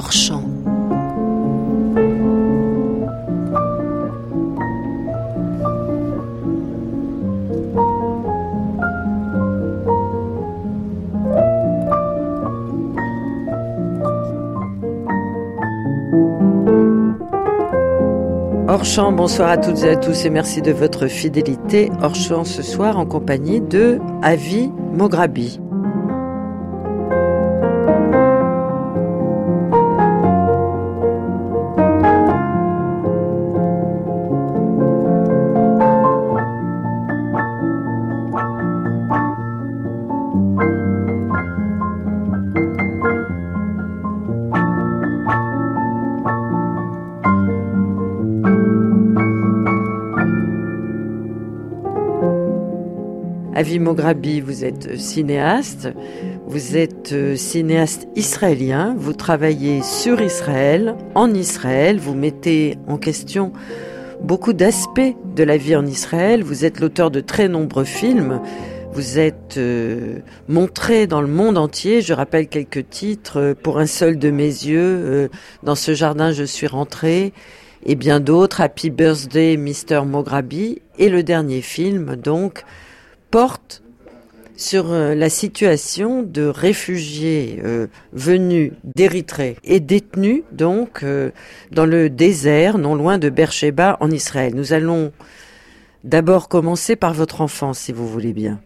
hors champ. Hors champ, bonsoir à toutes et à tous et merci de votre fidélité. Hors champ ce soir en compagnie de Avi Moghrabi. Avi Moghrabi, vous êtes cinéaste israélien, vous travaillez sur Israël, en Israël, vous mettez en question beaucoup d'aspects de la vie en Israël, vous êtes l'auteur de très nombreux films, vous êtes montré dans le monde entier, je rappelle quelques titres, Pour un seul de mes yeux, Dans ce jardin je suis rentré, et bien d'autres, Happy Birthday Mr. Moghrabi, et le dernier film donc, porte sur la situation de réfugiés venus d'Érythrée et détenus donc dans le désert non loin de Beersheba en Israël. Nous allons d'abord commencer par votre enfance si vous voulez bien.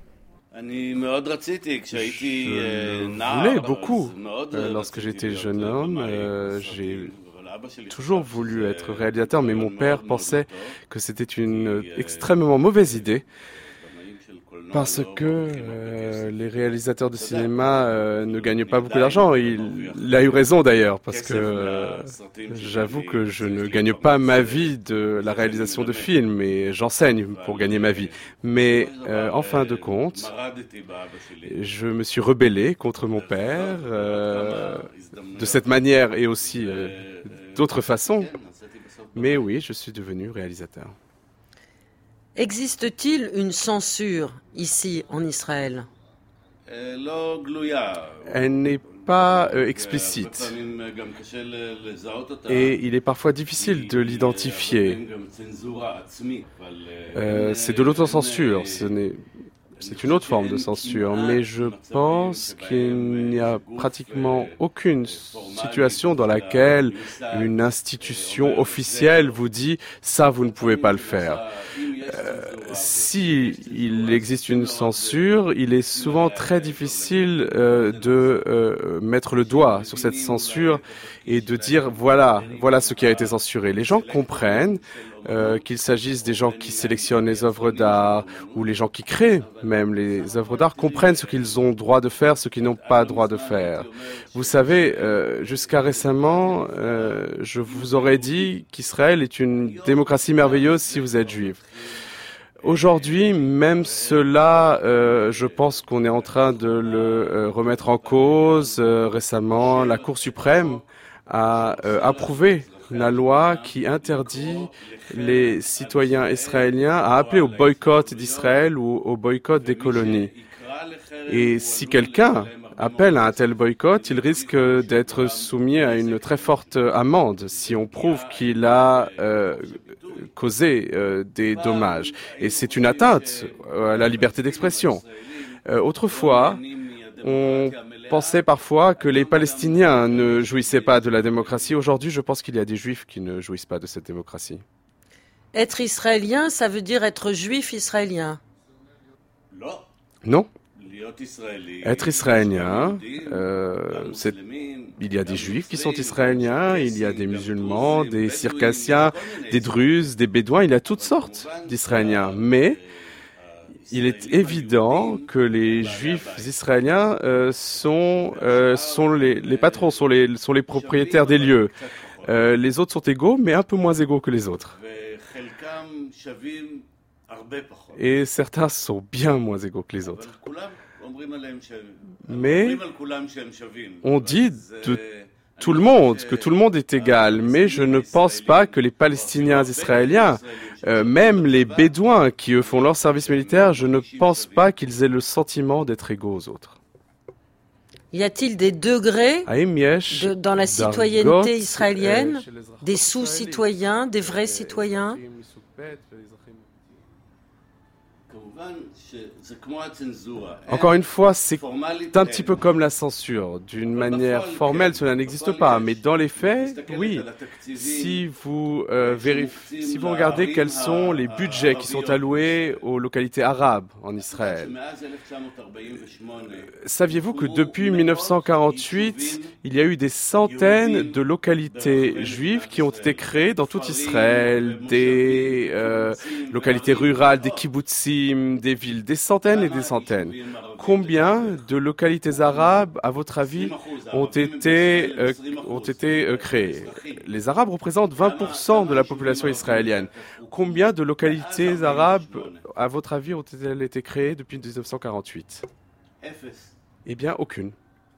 Je voulais beaucoup. Lorsque j'étais jeune homme, j'ai toujours voulu être réalisateur, mais mon père pensait que c'était une extrêmement mauvaise idée. Parce que les réalisateurs de cinéma ne gagnent pas beaucoup d'argent. Il a eu raison d'ailleurs, parce que j'avoue que je ne gagne pas ma vie de la réalisation de films, et j'enseigne pour gagner ma vie. Mais en fin de compte, je me suis rebellé contre mon père de cette manière et aussi d'autres façons. Mais oui, je suis devenu réalisateur. Existe-t-il une censure ici en Israël ? Elle n'est pas explicite et il est parfois difficile de l'identifier. C'est de l'autocensure, c'est une autre forme de censure, mais je pense qu'il n'y a pratiquement aucune situation dans laquelle une institution officielle vous dit « ça, vous ne pouvez pas le faire ». Si il existe une censure, il est souvent très difficile de mettre le doigt sur cette censure et de dire voilà ce qui a été censuré. Les gens comprennent qu'il s'agisse des gens qui sélectionnent les œuvres d'art ou les gens qui créent même les œuvres d'art comprennent ce qu'ils ont droit de faire, ce qu'ils n'ont pas droit de faire. Vous savez, jusqu'à récemment, je vous aurais dit qu'Israël est une démocratie merveilleuse si vous êtes juif. Aujourd'hui, même cela, je pense qu'on est en train de le remettre en cause. Récemment, la Cour suprême a approuvé la loi qui interdit les citoyens israéliens à appeler au boycott d'Israël ou au boycott des colonies. Et si quelqu'un appelle à un tel boycott, il risque d'être soumis à une très forte amende si on prouve qu'il a causé des dommages. Et c'est une atteinte à la liberté d'expression. Autrefois, on pensait parfois que les Palestiniens ne jouissaient pas de la démocratie. Aujourd'hui, je pense qu'il y a des Juifs qui ne jouissent pas de cette démocratie. Être israélien, ça veut dire être juif israélien ? Non. Être israélien, il y a des juifs qui sont israéliens, il y a des musulmans, des circassiens, des druzes, des bédouins, il y a toutes sortes d'israéliens. Mais il est évident que les juifs israéliens sont les patrons, sont les propriétaires des lieux. Les autres sont égaux, mais un peu moins égaux que les autres. Et certains sont bien moins égaux que les autres. Mais on dit de tout le monde, que tout le monde est égal, mais je ne pense pas que les Palestiniens israéliens, même les Bédouins qui eux font leur service militaire, je ne pense pas qu'ils aient le sentiment d'être égaux aux autres. Y a-t-il des degrés האם יש dans la דרגות, citoyenneté israélienne, של אזרחות des ישראלית? sous-citoyens, des vrais citoyens? אזרחים מסוג ב' ואזרחים... Encore une fois, c'est un petit peu comme la censure. D'une manière formelle, cela n'existe pas, mais dans les faits, oui. Si vous regardez quels sont les budgets qui sont alloués aux localités arabes en Israël, saviez-vous que depuis 1948, il y a eu des centaines de localités juives qui ont été créées dans tout Israël, des localités rurales, des kibbutzim, des villes, des centaines et des centaines. Combien de localités arabes, à votre avis, ont été créées? Les Arabes représentent 20% de la population israélienne. Combien de localités arabes, à votre avis, ont-elles été créées depuis 1948? Eh bien, aucune.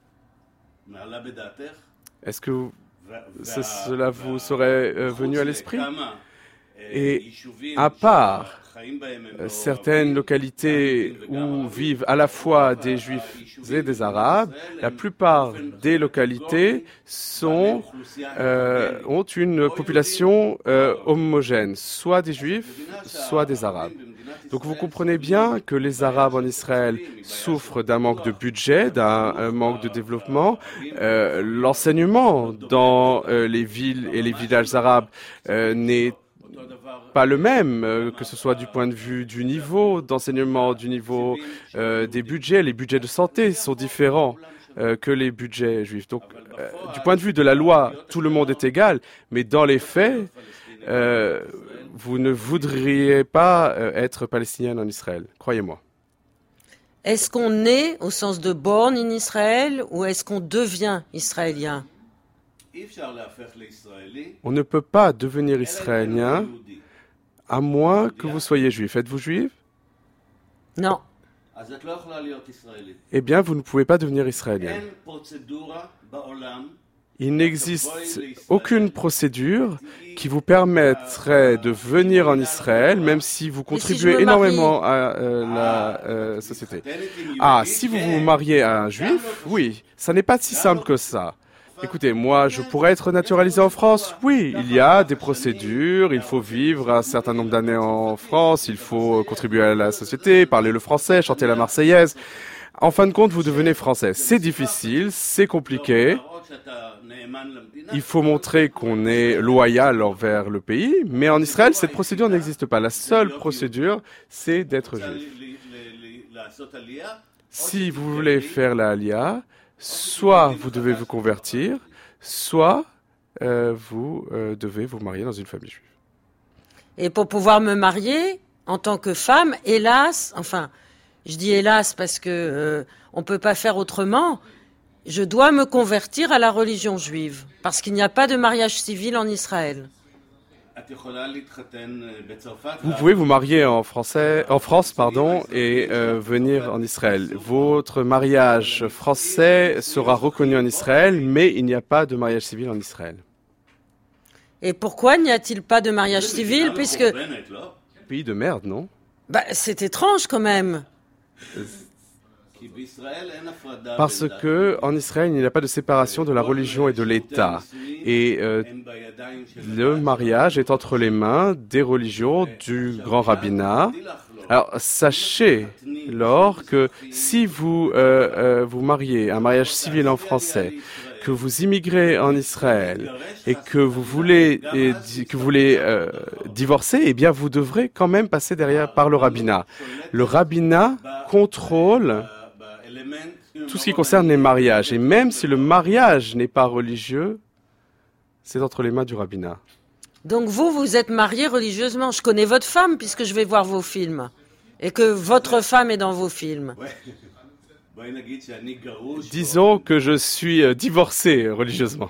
Est-ce que cela vous serait venu à l'esprit? Et à part certaines localités où vivent à la fois des Juifs et des Arabes, la plupart des localités ont une population homogène, soit des Juifs, soit des Arabes. Donc vous comprenez bien que les Arabes en Israël souffrent d'un manque de budget, d'un manque de développement. L'enseignement dans les villes et les villages arabes n'est pas le même, que ce soit du point de vue du niveau d'enseignement, du niveau des budgets. Les budgets de santé sont différents que les budgets juifs. Donc, du point de vue de la loi, tout le monde est égal, mais dans les faits, vous ne voudriez pas être palestinienne en Israël, croyez-moi. Est-ce qu'on naît au sens de born in Israël ou est-ce qu'on devient israélien? On ne peut pas devenir israélien à moins que vous soyez juif. Êtes-vous juif? Non. Eh bien, vous ne pouvez pas devenir israélien. Il n'existe aucune procédure qui vous permettrait de venir en Israël, même si vous contribuez énormément à la société. Ah, si vous vous mariez à un juif, oui, ça n'est pas si simple que ça. Écoutez, moi, je pourrais être naturalisé en France. Oui, il y a des procédures, il faut vivre un certain nombre d'années en France, il faut contribuer à la société, parler le français, chanter la Marseillaise. En fin de compte, vous devenez français. C'est difficile, c'est compliqué. Il faut montrer qu'on est loyal envers le pays, mais en Israël, cette procédure n'existe pas. La seule procédure, c'est d'être juif. Si vous voulez faire la Aliyah, soit vous devez vous convertir, soit vous devez vous marier dans une famille juive. Et pour pouvoir me marier, en tant que femme, hélas, enfin, je dis hélas parce que on peut pas faire autrement, je dois me convertir à la religion juive, parce qu'il n'y a pas de mariage civil en Israël. Vous pouvez vous marier en France, et venir en Israël. Votre mariage français sera reconnu en Israël, mais il n'y a pas de mariage civil en Israël. Et pourquoi n'y a-t-il pas de mariage civil, puisque... Pays de merde, non? Bah, c'est étrange quand même. Parce que en Israël, il n'y a pas de séparation de la religion et de l'État. Et le mariage est entre les mains des religions du grand rabbinat. Alors, sachez, Laure, que si vous vous mariez un mariage civil en français, que vous immigrez en Israël et que vous voulez divorcer, eh bien, vous devrez quand même passer par le rabbinat. Le rabbinat contrôle tout ce qui concerne les mariages. Et même si le mariage n'est pas religieux, c'est entre les mains du rabbinat. Donc vous êtes marié religieusement. Je connais votre femme puisque je vais voir vos films. Et que votre femme est dans vos films. Disons que je suis divorcé religieusement.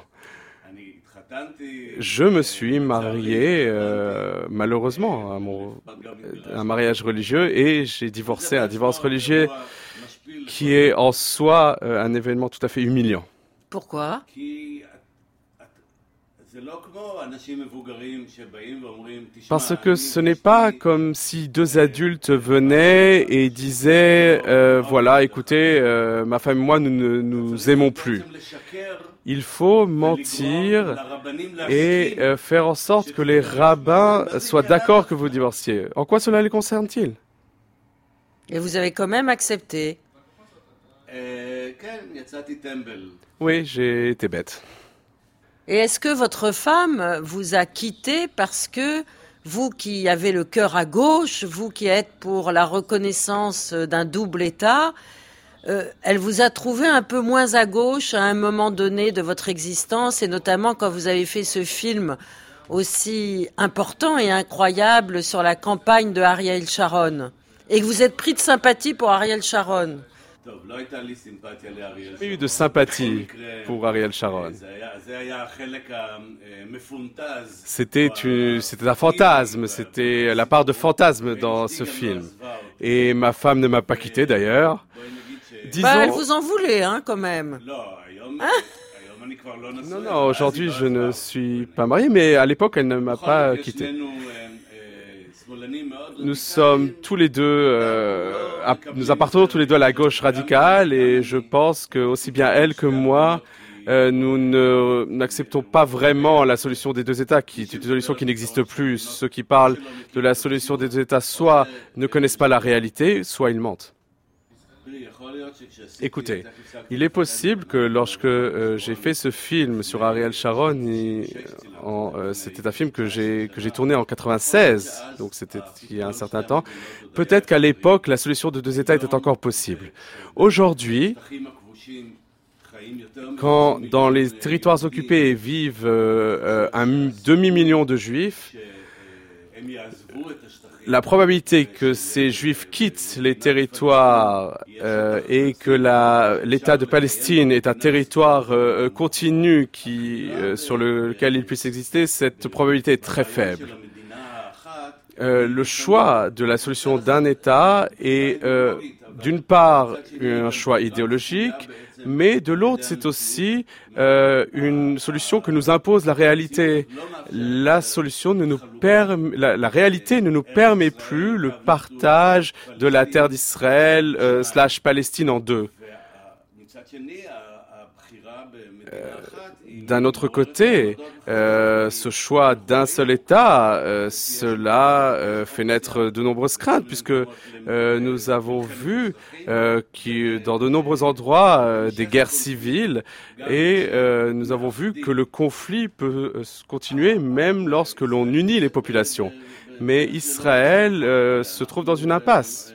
Je me suis marié, malheureusement, à un mariage religieux et j'ai divorcé un divorce religieux qui est en soi un événement tout à fait humiliant. Pourquoi? Parce que ce n'est pas comme si deux adultes venaient et disaient voilà, écoutez, ma femme et moi, nous ne nous aimons plus. Il faut mentir et faire en sorte que les rabbins soient d'accord que vous divorciez. En quoi cela les concerne-t-il? Et vous avez quand même accepté. Oui, j'ai été bête. Et est-ce que votre femme vous a quitté parce que vous qui avez le cœur à gauche, vous qui êtes pour la reconnaissance d'un double État, elle vous a trouvé un peu moins à gauche à un moment donné de votre existence, et notamment quand vous avez fait ce film aussi important et incroyable sur la campagne de Ariel Sharon, et que vous êtes pris de sympathie pour Ariel Sharon? J'ai eu de sympathie pour Ariel Sharon. C'était un fantasme, c'était la part de fantasme dans ce film. Et ma femme ne m'a pas quitté d'ailleurs. Disons... elle vous en voulait, quand même. Non, aujourd'hui je ne suis pas marié, mais à l'époque elle ne m'a pas quitté. Nous sommes tous les deux, nous appartenons tous les deux à la gauche radicale, et je pense que aussi bien elle que moi, nous n'acceptons pas vraiment la solution des deux États, qui est une solution qui n'existe plus. Ceux qui parlent de la solution des deux États soit ne connaissent pas la réalité, soit ils mentent. Écoutez, il est possible que lorsque j'ai fait ce film sur Ariel Sharon, c'était un film que j'ai tourné en 96, donc c'était il y a un certain temps. Peut-être qu'à l'époque, la solution de deux États était encore possible. Aujourd'hui, quand dans les territoires occupés vivent un demi-million de Juifs, la probabilité que ces Juifs quittent les territoires et que l'État de Palestine est un territoire continu sur lequel il puisse exister, cette probabilité est très faible. Le choix de la solution d'un État est d'une part un choix idéologique, mais de l'autre, c'est aussi une solution que nous impose la réalité. La réalité ne nous permet plus le partage de la terre d'Israël / Palestine en deux. D'un autre côté, ce choix d'un seul État, cela fait naître de nombreuses craintes, puisque nous avons vu dans de nombreux endroits des guerres civiles, et nous avons vu que le conflit peut continuer même lorsque l'on unit les populations. Mais Israël se trouve dans une impasse.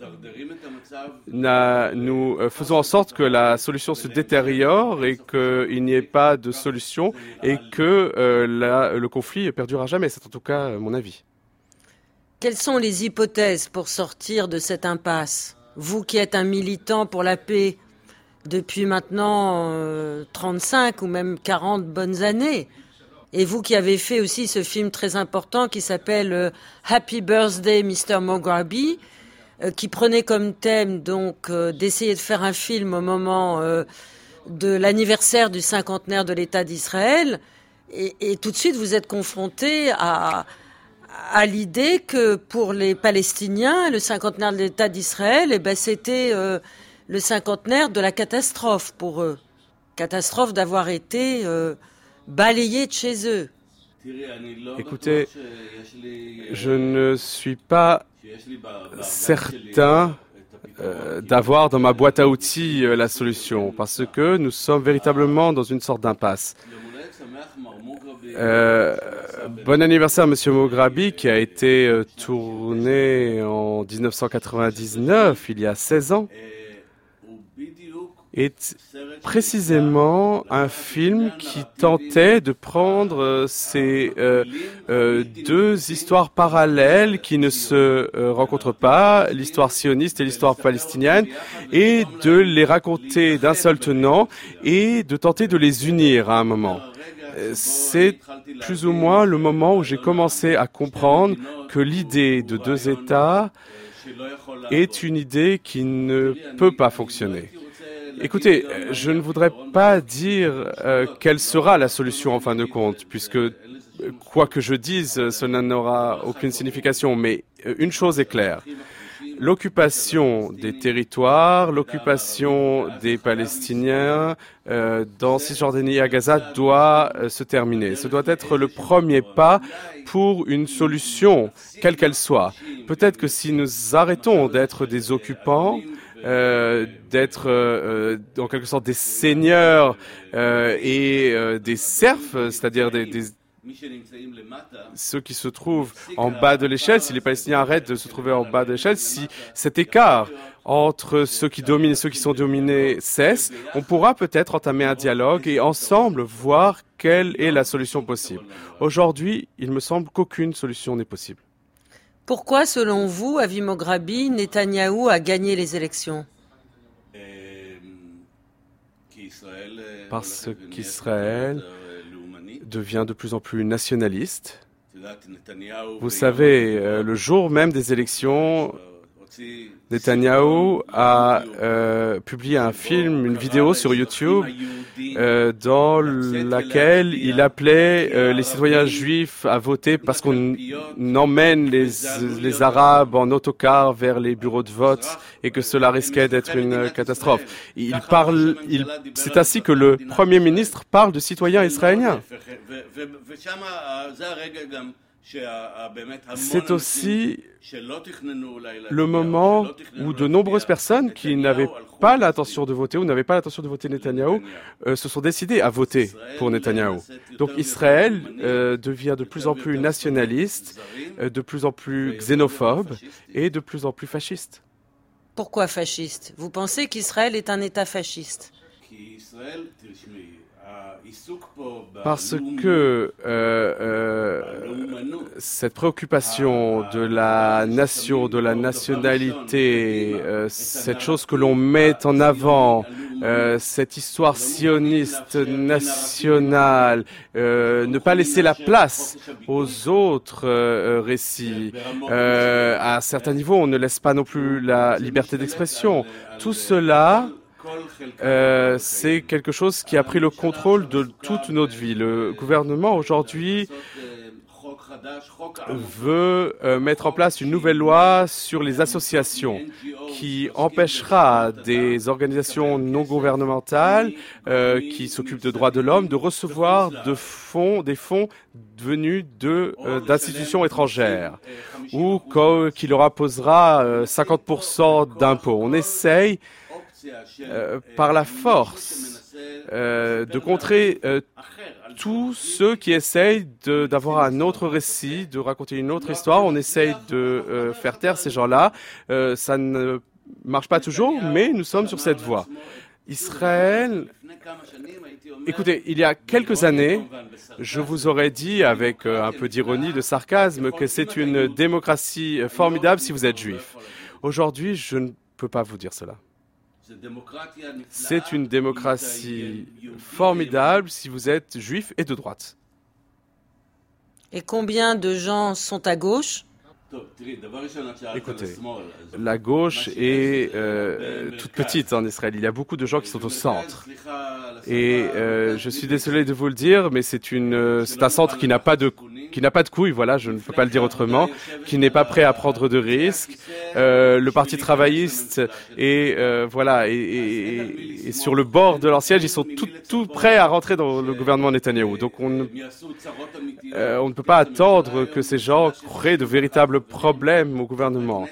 Nous faisons en sorte que la solution se détériore et qu'il n'y ait pas de solution et que le conflit perdure à jamais. C'est en tout cas mon avis. Quelles sont les hypothèses pour sortir de cette impasse? Vous qui êtes un militant pour la paix depuis maintenant 35 ou même 40 bonnes années, et vous qui avez fait aussi ce film très important qui s'appelle Happy Birthday Mr. Mograbi, qui prenait comme thème donc d'essayer de faire un film au moment de l'anniversaire du cinquantenaire de l'État d'Israël, et tout de suite vous êtes confronté à l'idée que pour les Palestiniens, le cinquantenaire de l'État d'Israël, c'était le cinquantenaire de la catastrophe pour eux, catastrophe d'avoir été balayés de chez eux. Écoutez, je ne suis pas certain d'avoir dans ma boîte à outils la solution, parce que nous sommes véritablement dans une sorte d'impasse. Bon anniversaire, Monsieur Mograbi, qui a été tourné en 1999, il y a 16 ans, est précisément un film qui tentait de prendre ces deux histoires parallèles qui ne se rencontrent pas, l'histoire sioniste et l'histoire palestinienne, et de les raconter d'un seul tenant et de tenter de les unir à un moment. C'est plus ou moins le moment où j'ai commencé à comprendre que l'idée de deux États est une idée qui ne peut pas fonctionner. Écoutez, je ne voudrais pas dire quelle sera la solution en fin de compte, puisque quoi que je dise, cela n'aura aucune signification. Mais une chose est claire. L'occupation des territoires, l'occupation des Palestiniens dans Cisjordanie et à Gaza doit se terminer. Ce doit être le premier pas pour une solution, quelle qu'elle soit. Peut-être que si nous arrêtons d'être des occupants, d'être en quelque sorte des seigneurs et des serfs, c'est-à-dire ceux qui se trouvent en bas de l'échelle, si les Palestiniens arrêtent de se trouver en bas de l'échelle, si cet écart entre ceux qui dominent et ceux qui sont dominés cesse, on pourra peut-être entamer un dialogue et ensemble voir quelle est la solution possible. Aujourd'hui, il me semble qu'aucune solution n'est possible. Pourquoi, selon vous, Avi Mograbi, Netanyahou a gagné les élections? Parce qu'Israël devient de plus en plus nationaliste. Vous savez, le jour même des élections, Netanyahou a publié un film, une vidéo sur YouTube dans laquelle il appelait les citoyens juifs à voter parce qu'on emmène les Arabes en autocar vers les bureaux de vote et que cela risquait d'être une catastrophe. C'est ainsi que le Premier ministre parle de citoyens israéliens. C'est aussi le moment où de nombreuses personnes qui n'avaient pas l'intention de voter ou n'avaient pas l'intention de voter Netanyahou se sont décidées à voter pour Netanyahou. Donc Israël devient de plus en plus nationaliste, de plus en plus xénophobe et de plus en plus fasciste. Pourquoi fasciste? Vous pensez qu'Israël est un État fasciste? Parce que cette préoccupation de la nation, de la nationalité, cette chose que l'on met en avant, cette histoire sioniste nationale, ne pas laisser la place aux autres récits. À certains niveaux, on ne laisse pas non plus la liberté d'expression. Tout cela c'est quelque chose qui a pris le contrôle de toute notre vie. Le gouvernement aujourd'hui veut mettre en place une nouvelle loi sur les associations qui empêchera des organisations non gouvernementales qui s'occupent de droits de l'homme de recevoir des fonds venus d'institutions étrangères ou qui leur imposera 50% d'impôts. On essaye par la force de contrer tous ceux qui essayent d'avoir un autre récit, de raconter une autre histoire. On essaye de faire taire ces gens-là. Ça ne marche pas toujours, mais nous sommes sur cette voie. Israël, écoutez, il y a quelques années, je vous aurais dit avec un peu d'ironie, de sarcasme, que c'est une démocratie formidable si vous êtes juif. Aujourd'hui, je ne peux pas vous dire cela. C'est une démocratie formidable si vous êtes juif et de droite. Et combien de gens sont à gauche? Écoutez, la gauche est toute petite en Israël. Il y a beaucoup de gens qui sont au centre. Et je suis désolé de vous le dire, mais c'est un centre qui n'a pas de couilles, voilà, je ne peux pas le dire autrement, qui n'est pas prêt à prendre de risques. Le Parti travailliste est sur le bord de leur siège. Ils sont tout prêts à rentrer dans le gouvernement Netanyahou. Donc on ne peut pas attendre que ces gens créent de véritables problèmes au gouvernement.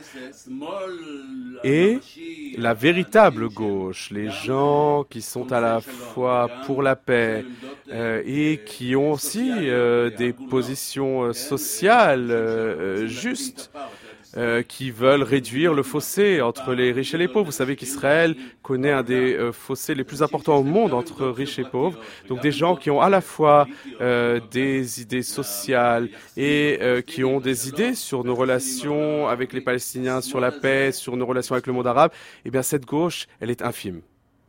Et la véritable gauche, les gens qui sont à la fois pour la paix et qui ont aussi des positions sociales justes, qui veulent réduire le fossé entre les riches et les pauvres. Vous savez qu'Israël connaît un des fossés les plus importants au monde entre riches et pauvres. Donc des gens qui ont à la fois des idées sociales et qui ont des idées sur nos relations avec les Palestiniens, sur la paix, sur nos relations avec le monde arabe, eh bien cette gauche, elle est infime.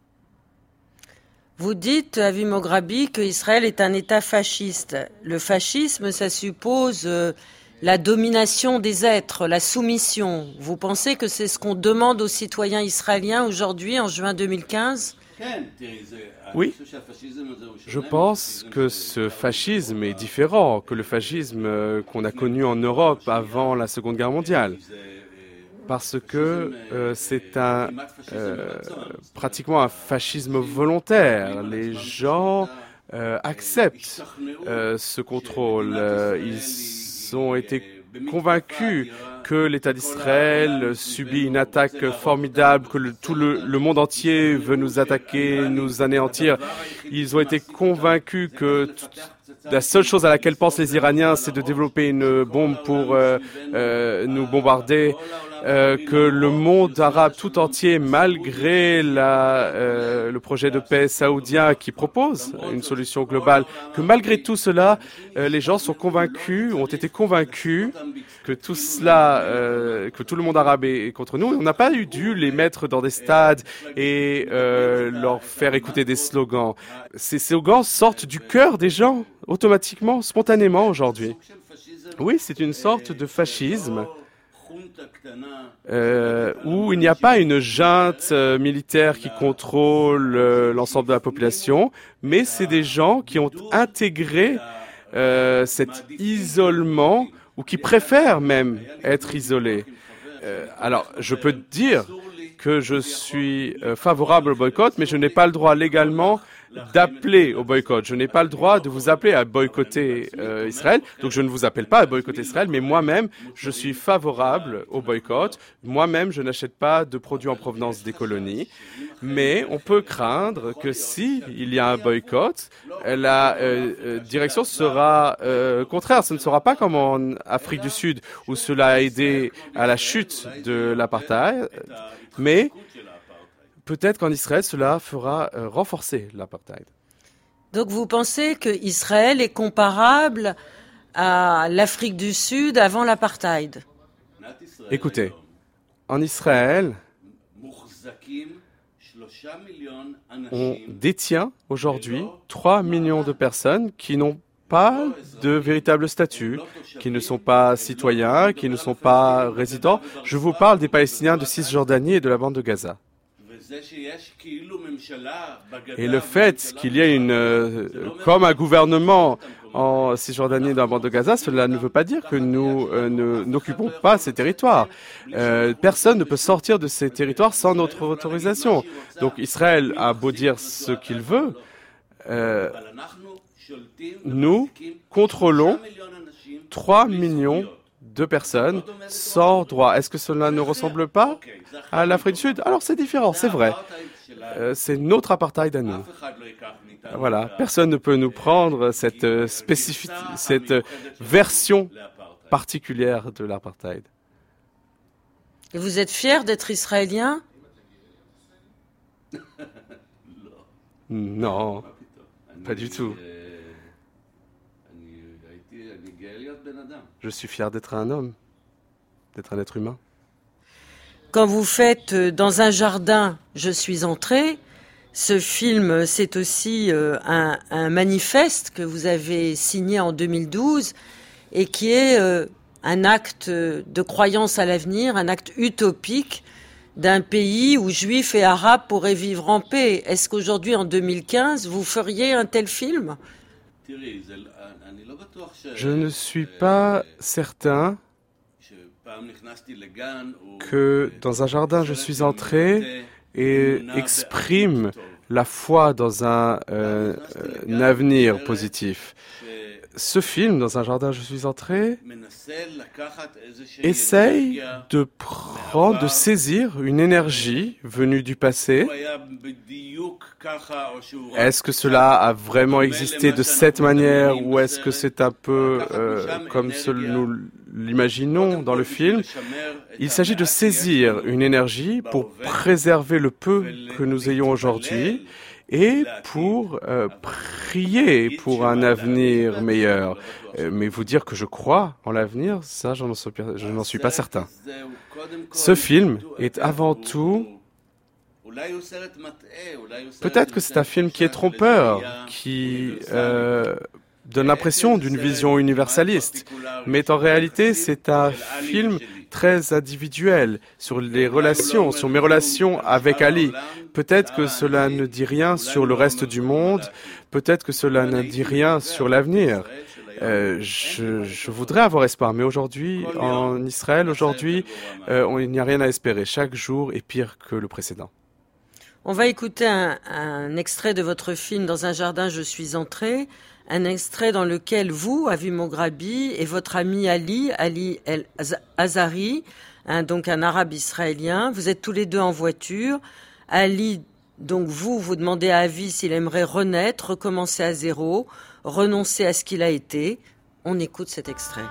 Vous dites, Avi Mograbi, qu'Israël est un État fasciste. Le fascisme, ça suppose la domination des êtres, la soumission. Vous pensez que c'est ce qu'on demande aux citoyens israéliens aujourd'hui, en juin 2015 ? Oui, je pense que ce fascisme est différent que le fascisme qu'on a connu en Europe avant la Seconde Guerre mondiale. Parce que c'est pratiquement un fascisme volontaire. Les gens acceptent ce contrôle. Ils ont été convaincus que l'État d'Israël subit une attaque formidable, que tout le monde entier veut nous attaquer, nous anéantir. Ils ont été convaincus que la seule chose à laquelle pensent les Iraniens, c'est de développer une bombe pour nous bombarder, que le monde arabe tout entier, malgré le projet de paix saoudien qui propose une solution globale, que malgré tout cela, les gens sont convaincus, ont été convaincus que tout cela, que tout le monde arabe est contre nous. On n'a pas dû les mettre dans des stades et leur faire écouter des slogans. Ces slogans sortent du cœur des gens, automatiquement, spontanément aujourd'hui. Oui, c'est une sorte de fascisme où il n'y a pas une junte militaire qui contrôle l'ensemble de la population, mais c'est des gens qui ont intégré cet isolement ou qui préfèrent même être isolés. Alors, je peux dire que je suis favorable au boycott, mais je n'ai pas le droit légalement d'appeler au boycott. Je n'ai pas le droit de vous appeler à boycotter Israël. Donc je ne vous appelle pas à boycotter Israël, mais moi-même, je suis favorable au boycott. Moi-même, je n'achète pas de produits en provenance des colonies. Mais on peut craindre que si il y a un boycott, la direction sera contraire. Ce ne sera pas comme en Afrique du Sud, où cela a aidé à la chute de l'apartheid, mais peut-être qu'en Israël, cela fera renforcer l'apartheid. Donc vous pensez que Israël est comparable à l'Afrique du Sud avant l'apartheid? Écoutez, en Israël, on détient aujourd'hui 3 millions de personnes qui n'ont pas de véritable statut, qui ne sont pas citoyens, qui ne sont pas résidents. Je vous parle des Palestiniens de Cisjordanie et de la bande de Gaza. Et le fait qu'il y ait comme un gouvernement en Cisjordanie et dans la bande de Gaza, cela ne veut pas dire que nous n'occupons pas ces territoires. Personne ne peut sortir de ces territoires sans notre autorisation. Donc Israël a beau dire ce qu'il veut, nous contrôlons 3 millions de personnes sans droit. Est-ce que cela ne ressemble pas à l'Afrique du Sud? Alors c'est différent, c'est vrai. C'est notre apartheid à nous. Voilà, personne ne peut nous prendre cette version particulière de l'apartheid. Et vous êtes fier d'être israélien? Non, pas du tout. Je suis fier d'être un homme, d'être un être humain. Quand vous faites Dans un jardin, je suis entré, ce film, c'est aussi un manifeste que vous avez signé en 2012 et qui est un acte de croyance à l'avenir, un acte utopique d'un pays où juifs et arabes pourraient vivre en paix. Est-ce qu'aujourd'hui, en 2015, vous feriez un tel film ? Je ne suis pas certain que Dans un jardin, je suis entré et exprime la foi dans un avenir positif. Ce film, Dans un jardin, je suis entré, essaye de saisir une énergie venue du passé. Est-ce que cela a vraiment existé de cette manière ou est-ce que c'est un peu comme nous l'imaginons dans le film? Il s'agit de saisir une énergie pour préserver le peu que nous ayons aujourd'hui et pour prier pour un avenir meilleur. Mais vous dire que je crois en l'avenir, ça, je n'en suis pas certain. Ce film est avant tout... Peut-être que c'est un film qui est trompeur, qui donne l'impression d'une vision universaliste. Mais en réalité, c'est un film très individuel sur les relations, sur mes relations avec Ali. Peut-être que cela ne dit rien sur le reste du monde, peut-être que cela ne dit rien sur l'avenir. Je voudrais avoir espoir, mais aujourd'hui, en Israël, il n'y a rien à espérer. Chaque jour est pire que le précédent. On va écouter un extrait de votre film « Dans un jardin, je suis entré », un extrait dans lequel vous, Avi Mograbi, et votre ami Ali El-Azhari, donc un arabe israélien, vous êtes tous les deux en voiture. Ali, donc vous demandez à Avi s'il aimerait renaître, recommencer à zéro, renoncer à ce qu'il a été. On écoute cet extrait.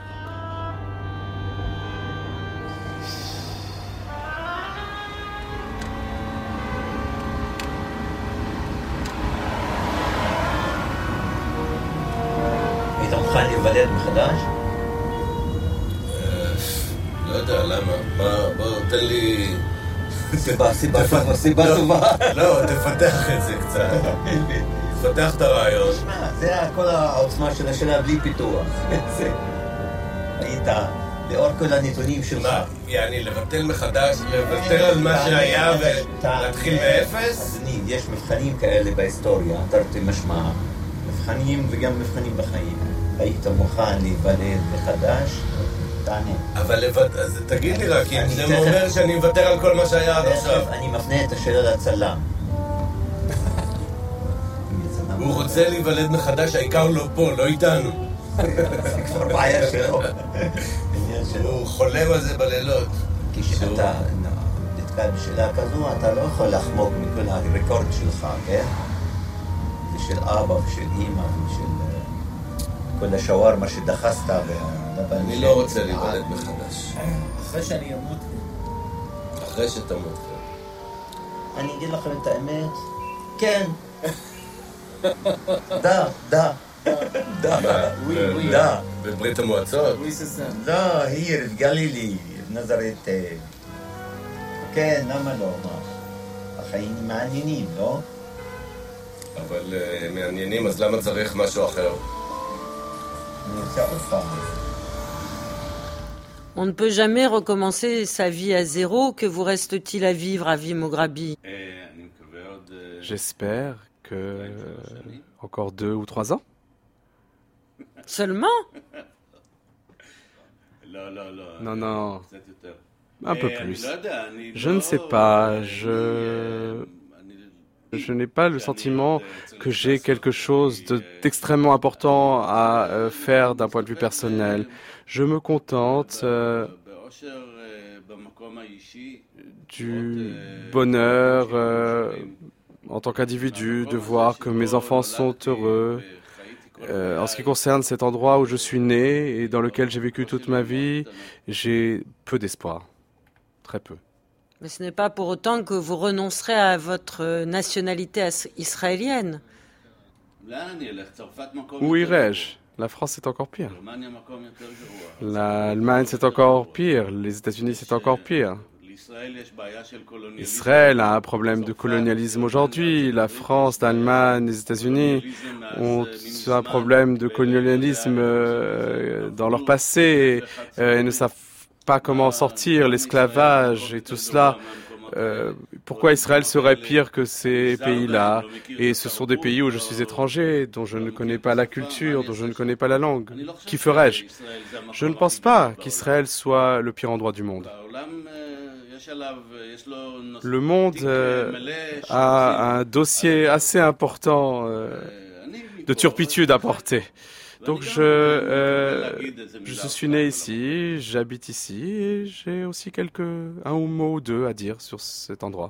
היית מוכן להיוולד מחדש? לא יודע, למה? בוא, תן לי... סיבה טובה. לא, תפתח את זה קצת. תפתח את הרעיון. זה כל העוצמה של השאלה בלי פיתוח. היית, לאור כל הנתונים שלך. מה, יעני, לבטל מחדש, לוותר על מה שהיה ולהתחיל מאפס? אדוני, יש מבחנים כאלה בהיסטוריה, תרתי משמע. מבחנים וגם מבחנים בחיים. היית מוכן להיוולד מחדש? תענה. אבל אז תגיד לי רק, אם זה אומר שאני מוותר על כל מה שהיה עד עכשיו. אני מפנה את השאלה לצלם. הוא רוצה להיוולד מחדש, העיקר לא פה, לא איתנו. זה כבר בעיה שלו. הוא חולם על זה בלילות. כשאתה נתקל בשאלה כזו, אתה לא יכול לחמוק מכל הרקורד שלך, כן? ושל אבא ושל אמא ושל כל השווארמה שדחסת. אני לא רוצה להיוולד מחדש. אחרי שאני אמות. אחרי שתמות. אני אגיד לכם את האמת. כן. דה. בברית המועצות? לא, העיר, גלילי, נזרת. כן, למה לא? החיים מעניינים, לא? אבל מעניינים, אז למה צריך משהו אחר? אני רוצה עוד פעם. On ne peut jamais recommencer sa vie à zéro. Que vous reste-t-il à vivre, Avi Mograbi? J'espère que encore 2 ou 3 ans. Seulement? Non. Un peu plus. Je ne sais pas. Je n'ai pas le sentiment que j'ai quelque chose d'extrêmement important à faire d'un point de vue personnel. Je me contente du bonheur en tant qu'individu, de voir que mes enfants sont heureux. En ce qui concerne cet endroit où je suis né et dans lequel j'ai vécu toute ma vie, j'ai peu d'espoir. Très peu. Mais ce n'est pas pour autant que vous renoncerez à votre nationalité israélienne. Où irais-je? La France, c'est encore pire. L'Allemagne, c'est encore pire. Les États-Unis, c'est encore pire. Israël a un problème de colonialisme aujourd'hui. La France, l'Allemagne, les États-Unis ont un problème de colonialisme dans leur passé et ne savent pas comment sortir l'esclavage et tout cela. Pourquoi Israël serait pire que ces pays-là? Et ce sont des pays où je suis étranger, dont je ne connais pas la culture, dont je ne connais pas la langue. Qu'y ferais-je? Je ne pense pas qu'Israël soit le pire endroit du monde. Le monde a un dossier assez important de turpitude à porter. Donc je suis né ici, j'habite ici et j'ai aussi un mot ou deux à dire sur cet endroit.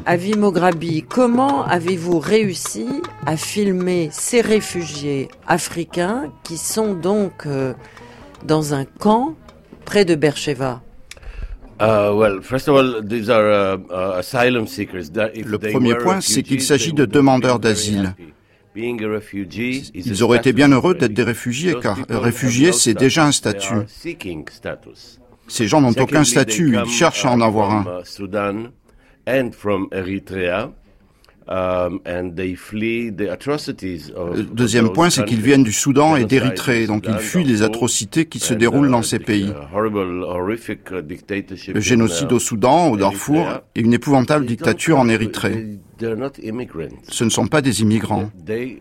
Avi Moghrabi, comment avez-vous réussi à filmer ces réfugiés africains qui sont donc dans un camp près de Beersheba? Le premier point, c'est qu'il s'agit de demandeurs d'asile. Ils auraient été bien heureux d'être des réfugiés, car réfugié, c'est déjà un statut. Ces gens n'ont aucun statut, ils cherchent à en avoir un. Le deuxième point, c'est qu'ils viennent du Soudan et d'Érythrée, donc ils fuient les atrocités qui se déroulent dans ces pays. Le génocide au Soudan, au Darfour, et une épouvantable dictature en Érythrée. Ce ne sont pas des immigrants.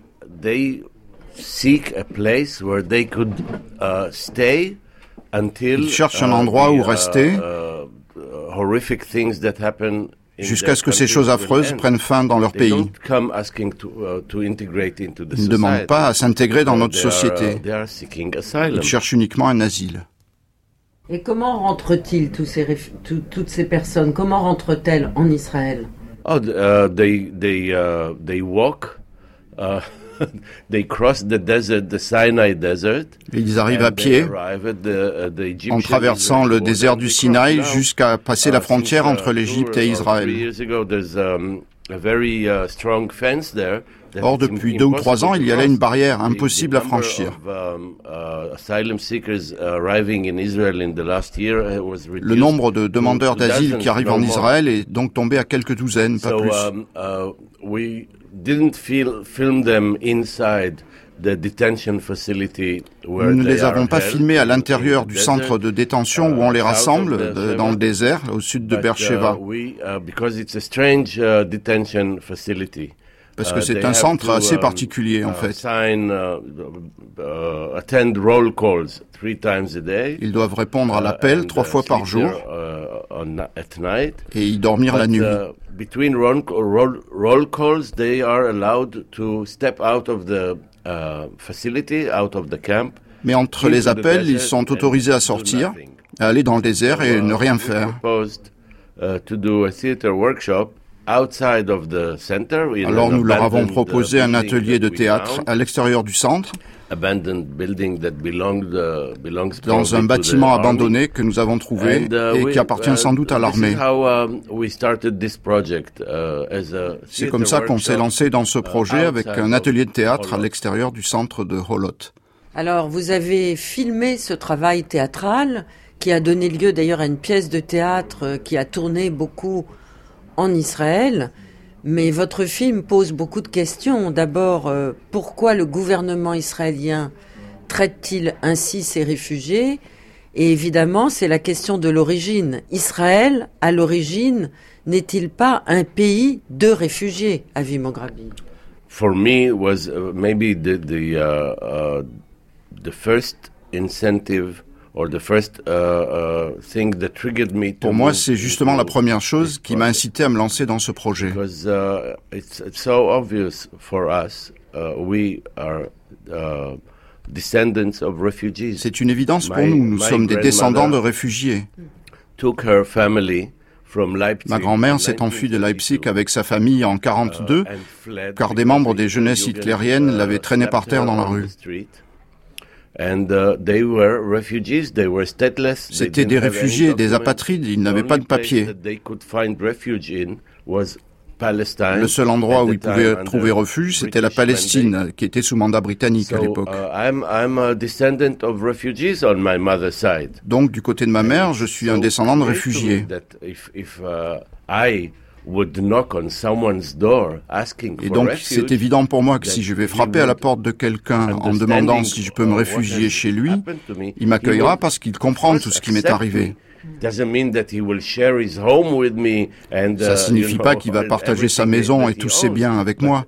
Ils cherchent un endroit où rester jusqu'à ce que ces choses affreuses prennent fin dans leur pays. Ils ne demandent pas à s'intégrer dans notre société. Ils cherchent uniquement un asile. Et comment rentrent-ils, toutes ces personnes? Comment rentrent-elles en Israël? They walk. They cross the desert, the Sinai desert. Ils arrivent à pied en traversant le désert du Sinaï jusqu'à passer la frontière entre l'Égypte et Israël. Or, depuis 2 ou 3 ans, il y a là une barrière impossible à franchir. Le nombre de demandeurs d'asile qui arrivent en Israël est donc tombé à quelques douzaines, pas plus. Nous ne les avons pas filmés à l'intérieur du centre de détention où on les rassemble, dans le désert, au sud de Beersheba. Parce que c'est un centre assez particulier, en fait. Ils doivent répondre à l'appel 3 fois par jour et y dormir la nuit. Between roll calls, they are allowed to step out of the facility, out of the camp. Mais entre les appels, ils sont autorisés à sortir, à aller dans le désert et ne rien faire. Alors nous leur avons proposé un atelier de théâtre à l'extérieur du centre, dans un bâtiment abandonné que nous avons trouvé et qui appartient sans doute à l'armée. C'est comme ça qu'on s'est lancé dans ce projet avec un atelier de théâtre à l'extérieur du centre de Holot. Alors vous avez filmé ce travail théâtral qui a donné lieu d'ailleurs à une pièce de théâtre qui a tourné beaucoup en Israël. Mais votre film pose beaucoup de questions. D'abord, pourquoi le gouvernement israélien traite-t-il ainsi ces réfugiés? Et évidemment, c'est la question de l'origine. Israël, à l'origine, n'est-il pas un pays de réfugiés, Avi Moghrabi? For me, was maybe the first incentive. Pour moi, c'est justement la première chose qui m'a incité à me lancer dans ce projet. C'est une évidence pour nous. Nous sommes des descendants de réfugiés. Ma grand-mère s'est enfuie de Leipzig avec sa famille en 1942, car des membres des jeunesses hitlériennes l'avaient traînée par terre dans la rue. C'étaient des réfugiés, des apatrides, ils n'avaient pas de papiers. Le seul endroit où ils pouvaient trouver refuge, c'était la Palestine, qui était sous mandat britannique à l'époque. Donc, du côté de ma mère, je suis un descendant de réfugiés. Et donc, c'est évident pour moi que si je vais frapper à la porte de quelqu'un en demandant si je peux me réfugier chez lui, il m'accueillera parce qu'il comprend tout ce qui m'est arrivé. Ça ne signifie pas qu'il va partager sa maison et tous ses biens avec moi,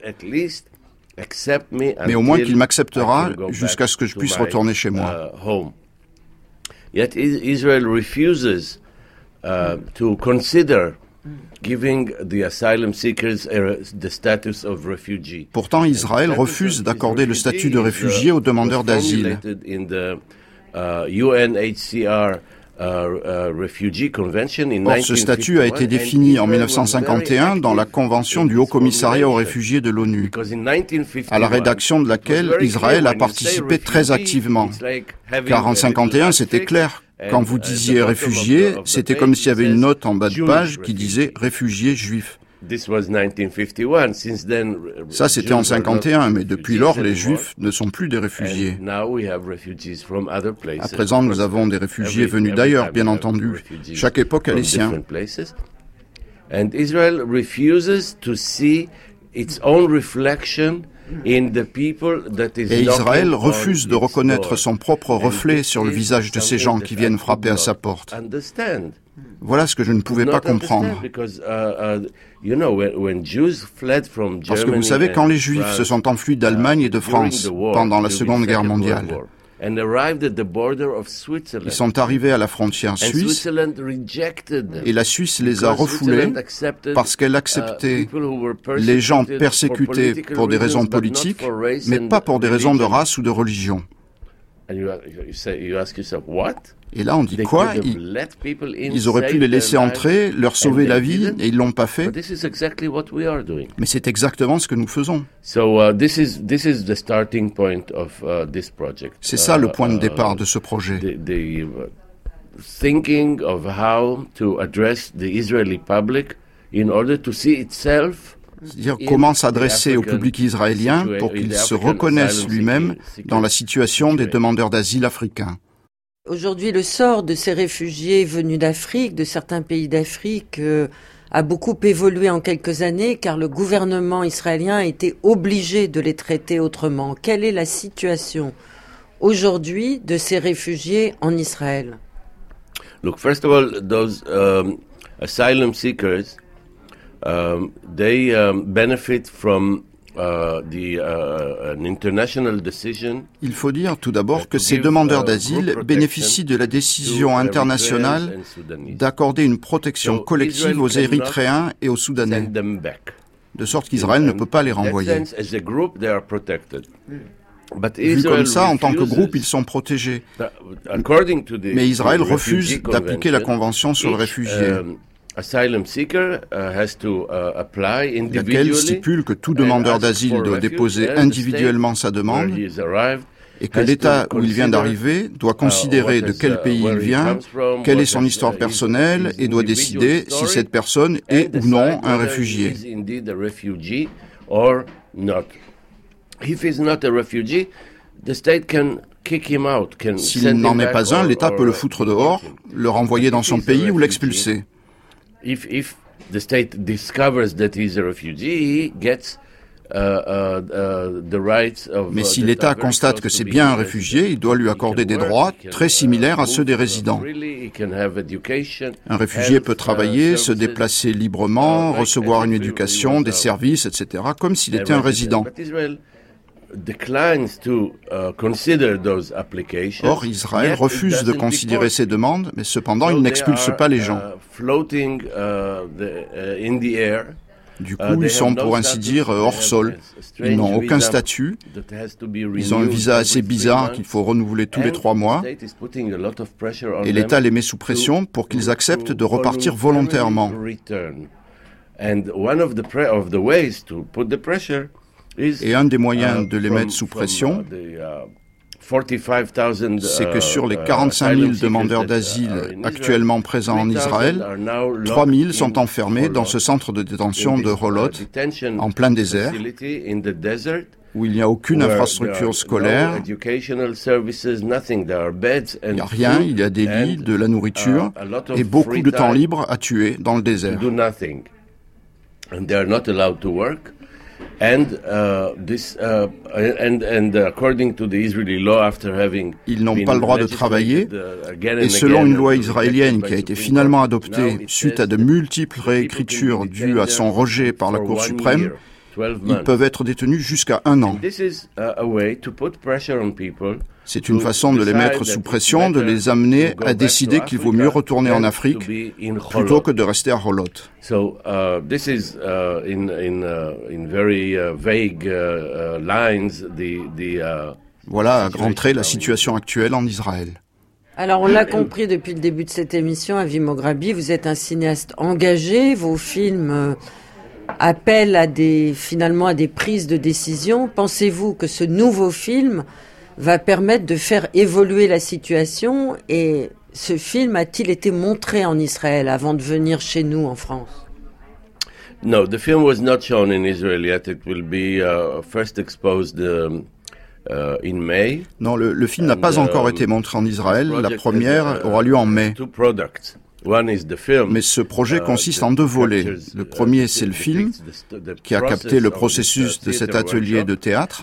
mais au moins qu'il m'acceptera jusqu'à ce que je puisse retourner chez moi. Yet Israel refuses to consider giving the asylum seekers the status of refugee. Pourtant, Israël refuse d'accorder le statut de réfugié aux demandeurs d'asile. Or, ce statut a été défini en 1951 dans la Convention du Haut-Commissariat aux réfugiés de l'ONU, à la rédaction de laquelle Israël a participé très activement. Car en 51, c'était clair. Quand vous disiez réfugiés, c'était comme s'il y avait une note en bas de page qui disait réfugiés juifs. Ça, c'était en 51, mais depuis lors, les Juifs ne sont plus des réfugiés. À présent, nous avons des réfugiés venus d'ailleurs, bien entendu. Chaque époque a les siens. Et Israël refuse de reconnaître son propre reflet sur le visage de ces gens qui viennent frapper à sa porte. Voilà ce que je ne pouvais pas comprendre. Parce que vous savez, quand les Juifs se sont enfuis d'Allemagne et de France pendant la Seconde Guerre mondiale, ils sont arrivés à la frontière suisse et la Suisse les a refoulés parce qu'elle acceptait les gens persécutés pour des raisons politiques, mais pas pour des raisons de race ou de religion. Et là, on dit quoi? Ils auraient pu les laisser entrer, leur sauver la vie, et ils l'ont pas fait. Mais c'est exactement ce que nous faisons. C'est ça le point de départ de ce projet. Thinking of how to address the Israeli public in order to see itself. C'est-à-dire comment s'adresser au public israélien pour qu'il se reconnaisse lui-même dans la situation des demandeurs d'asile africains. Aujourd'hui, le sort de ces réfugiés venus d'Afrique, de certains pays d'Afrique, a beaucoup évolué en quelques années car le gouvernement israélien a été obligé de les traiter autrement. Quelle est la situation aujourd'hui de ces réfugiés en Israël? Look, first of all, those asylum seekers, they benefit from an international decision. Il faut dire tout d'abord que ces demandeurs d'asile bénéficient de la décision internationale d'accorder une protection collective aux Érythréens et aux Soudanais, de sorte qu'Israël ne peut pas les renvoyer. Vu comme ça, en tant que groupe, ils sont protégés. Mais Israël refuse d'appliquer la Convention sur le réfugié, laquelle stipule que tout demandeur d'asile doit déposer individuellement sa demande et que l'État où il vient d'arriver doit considérer de quel pays il vient, quelle est son histoire personnelle et doit décider si cette personne est ou non un réfugié. S'il n'en est pas un, l'État peut le foutre dehors, le renvoyer dans son pays ou l'expulser. Mais si l'État constate que c'est bien un réfugié, il doit lui accorder des droits très similaires à ceux des résidents. Un réfugié peut travailler, se déplacer librement, recevoir une éducation, des services, etc., comme s'il était un résident. Or, Israël refuse de considérer ces demandes, mais cependant, il n'expulse pas les gens. Du coup, ils sont, pour ainsi dire, hors sol. Ils n'ont aucun statut. Ils ont un visa assez bizarre qu'il faut renouveler tous les 3 mois. Et l'État les met sous pression pour qu'ils acceptent de repartir volontairement. Et un des moyens de les mettre sous pression, c'est que sur les 45 000 demandeurs d'asile actuellement présents en Israël, 3 000 sont enfermés dans ce centre de détention de Holot, en plein désert, où il n'y a aucune infrastructure scolaire, il n'y a rien, il y a des lits, de la nourriture et beaucoup de temps libre à tuer dans le désert. Ils n'ont pas le droit de travailler, et selon une loi israélienne qui a été finalement adoptée suite à de multiples réécritures dues à son rejet par la Cour suprême, ils peuvent être détenus jusqu'à 1 an. C'est une façon de les mettre sous pression, de les amener à décider qu'il vaut mieux retourner en Afrique plutôt que de rester à Holot. Voilà à grands traits la situation actuelle en Israël. Alors, on l'a compris depuis le début de cette émission, Avi Moghrabi, vous êtes un cinéaste engagé. Vos films appellent à des prises de décision. Pensez-vous que ce nouveau film va permettre de faire évoluer la situation? Et ce film a-t-il été montré en Israël avant de venir chez nous en France? No, the film was not shown in Israel yet. It will be first exposed in May. Non, le film n'a pas encore été montré en Israël. La première aura lieu en mai. Mais ce projet consiste en deux volets. Le premier, c'est le film, qui a capté le processus de cet atelier de théâtre.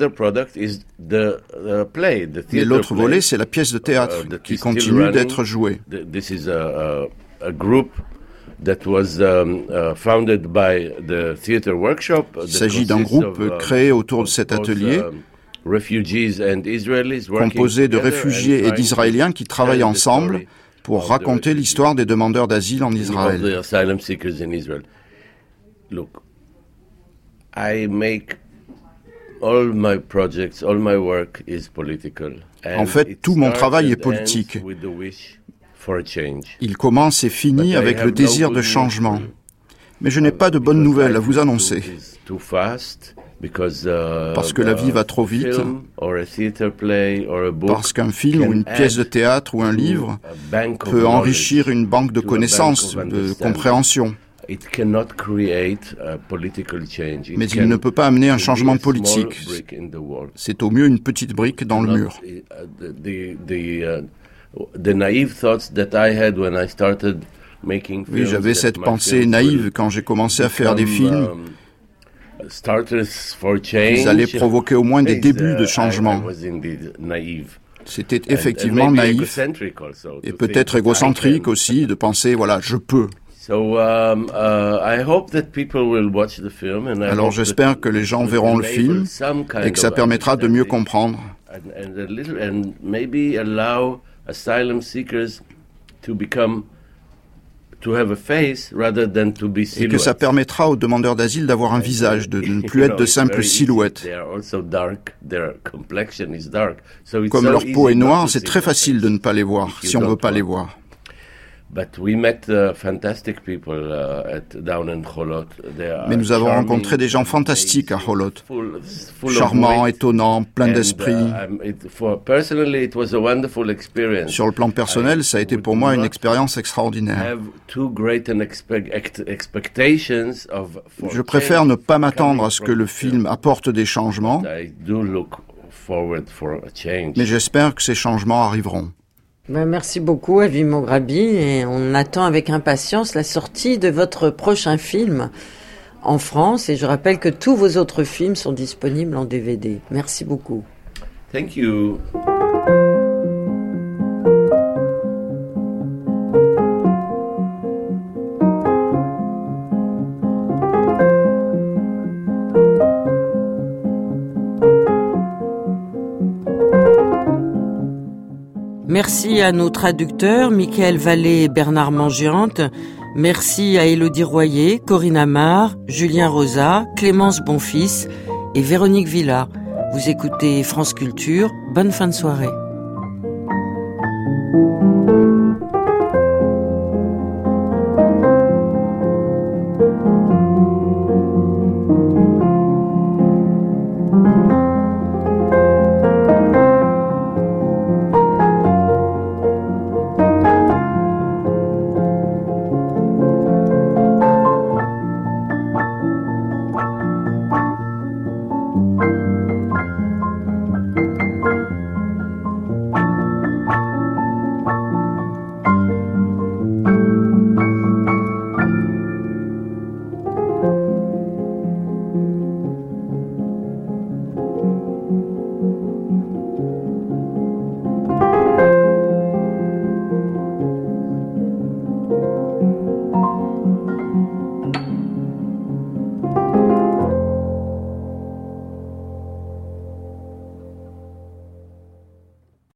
Et l'autre volet, c'est la pièce de théâtre, qui continue d'être jouée. Il s'agit d'un groupe créé autour de cet atelier, composé de réfugiés et d'Israéliens qui travaillent ensemble pour raconter l'histoire des demandeurs d'asile en Israël. Look, I make all my projects, all my work is political. En fait, tout mon travail est politique. Il commence et finit avec le désir de changement. Mais je n'ai pas de bonnes nouvelles à vous annoncer. Parce que la vie va trop vite, parce qu'un film ou une pièce de théâtre ou un livre peut enrichir une banque de connaissances, de compréhension. Mais il ne peut pas amener un changement politique. C'est au mieux une petite brique dans le mur. Oui, j'avais cette pensée naïve quand j'ai commencé à faire des films. Ils allaient provoquer au moins des débuts de changement. C'était effectivement naïf et peut-être égocentrique aussi de penser, voilà, je peux. Alors j'espère que les gens verront le film et que ça permettra de mieux comprendre. Et que ça permettra aux demandeurs d'asile d'avoir un visage, de ne plus être de simples silhouettes. Comme leur peau est noire, c'est très facile de ne pas les voir, si on ne veut pas les voir. Mais nous avons rencontré des gens fantastiques à Holot, charmants, étonnants, pleins d'esprit. Sur le plan personnel, ça a été pour moi une expérience extraordinaire. Je préfère ne pas m'attendre à ce que le film apporte des changements, mais j'espère que ces changements arriveront. Merci beaucoup, Avi Moghrabi, et on attend avec impatience la sortie de votre prochain film en France. Et je rappelle que tous vos autres films sont disponibles en DVD. Merci beaucoup. Thank you. Merci à nos traducteurs, Michael Vallée et Bernard Mangiante. Merci à Élodie Royer, Corinne Amar, Julien Rosa, Clémence Bonfils et Véronique Villa. Vous écoutez France Culture. Bonne fin de soirée.